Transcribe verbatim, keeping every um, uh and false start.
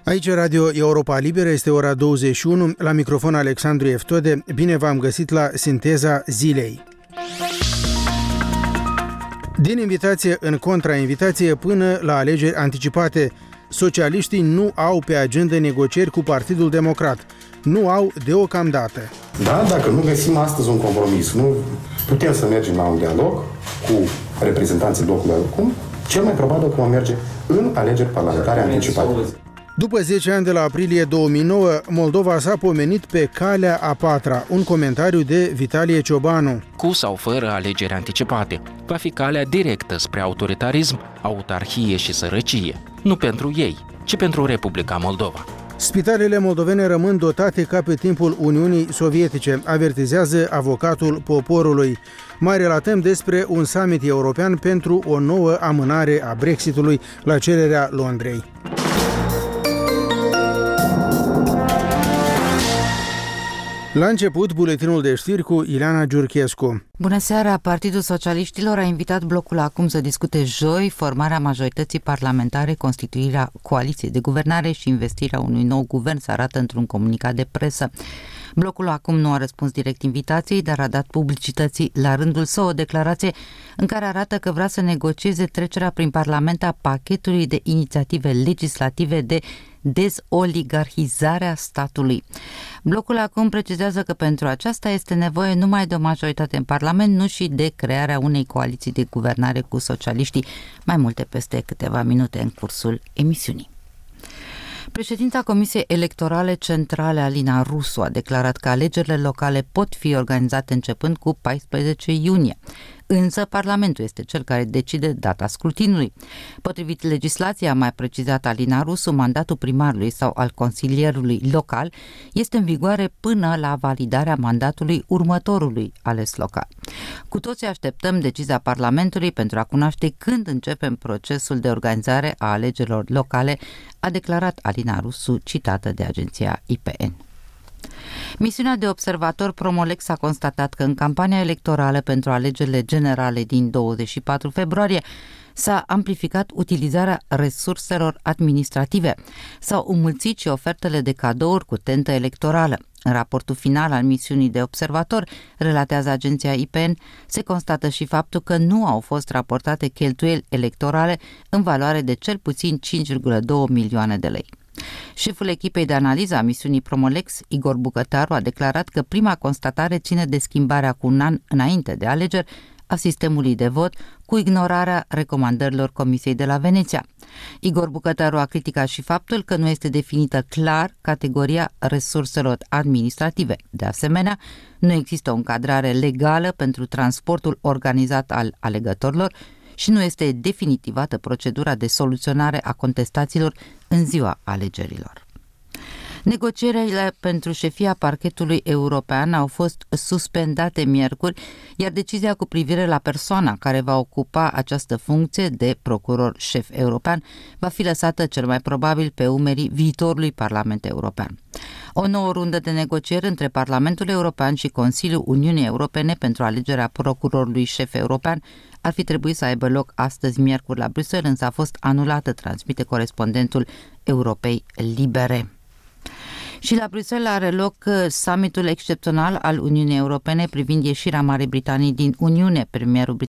Aici Radio Europa Liberă, este ora douăzeci și unu, la microfon Alexandru Eftode. Bine v-am găsit la Sinteza Zilei. Din invitație în contrainvitație până la alegeri anticipate, socialiștii nu au pe agenda negocieri cu Partidul Democrat. Nu au deocamdată. Da, dacă nu găsim astăzi un compromis, nu putem să mergem la un dialog cu reprezentanții blocului acum, cel mai probabil că vom merge în alegeri parlamentare anticipate. După zece ani de la aprilie două mii nouă, Moldova s-a pomenit pe calea a patra, un comentariu de Vitalie Ciobanu. Cu sau fără alegeri anticipate, va fi calea directă spre autoritarism, autarhie și sărăcie. Nu pentru ei, ci pentru Republica Moldova. Spitalele moldovene rămân dotate ca pe timpul Uniunii Sovietice, avertizează avocatul poporului. Mai relatăm despre un summit european pentru o nouă amânare a Brexitului la cererea Londrei. La început, buletinul de știri cu Ileana Giurchescu. Bună seara! Partidul Socialiștilor a invitat blocul acum să discute joi formarea majorității parlamentare, constituirea coaliției de guvernare și investirea unui nou guvern, se arată într-un comunicat de presă. Blocul acum nu a răspuns direct invitației, dar a dat publicității la rândul său o declarație în care arată că vrea să negocieze trecerea prin Parlament a pachetului de inițiative legislative de dezoligarhizare a statului. Blocul acum precizează că pentru aceasta este nevoie numai de o majoritate în Parlament, nu și de crearea unei coaliții de guvernare cu socialiștii. Mai multe peste câteva minute în cursul emisiunii. Președinta Comisiei Electorale Centrale, Alina Rusu, a declarat că alegerile locale pot fi organizate începând cu paisprezece iunie. Însă Parlamentul este cel care decide data scrutinului. Potrivit legislației, a mai precizat Alina Rusu, mandatul primarului sau al consilierului local este în vigoare până la validarea mandatului următorului ales local. Cu toții așteptăm decizia Parlamentului pentru a cunoaște când începem procesul de organizare a alegerilor locale, a declarat Alina Rusu, citată de agenția I P N. Misiunea de observator Promolex a constatat că în campania electorală pentru alegerile generale din douăzeci și patru februarie s-a amplificat utilizarea resurselor administrative. S-au înmulțit și ofertele de cadouri cu tentă electorală. În raportul final al misiunii de observator, relatează agenția I P N, se constată și faptul că nu au fost raportate cheltuieli electorale în valoare de cel puțin cinci virgulă doi milioane de lei. Șeful echipei de analiză a misiunii Promolex, Igor Bucătaru, a declarat că prima constatare ține de schimbarea cu un an înainte de alegeri a sistemului de vot, cu ignorarea recomandărilor Comisiei de la Veneția. Igor Bucătaru a criticat și faptul că nu este definită clar categoria resurselor administrative. De asemenea, nu există o încadrare legală pentru transportul organizat al alegătorilor și nu este definitivată procedura de soluționare a contestațiilor în ziua alegerilor. Negocierile pentru șefia parchetului european au fost suspendate miercuri, iar decizia cu privire la persoana care va ocupa această funcție de procuror șef european va fi lăsată cel mai probabil pe umerii viitorului Parlament European. O nouă rundă de negocieri între Parlamentul European și Consiliul Uniunii Europene pentru alegerea procurorului șef european ar fi trebuit să aibă loc astăzi miercuri la Bruxelles, însă a fost anulată, transmite corespondentul Europei Libere. Și la Bruxelles are loc summitul excepțional al Uniunii Europene privind ieșirea Marii Britanii din Uniune. Premierul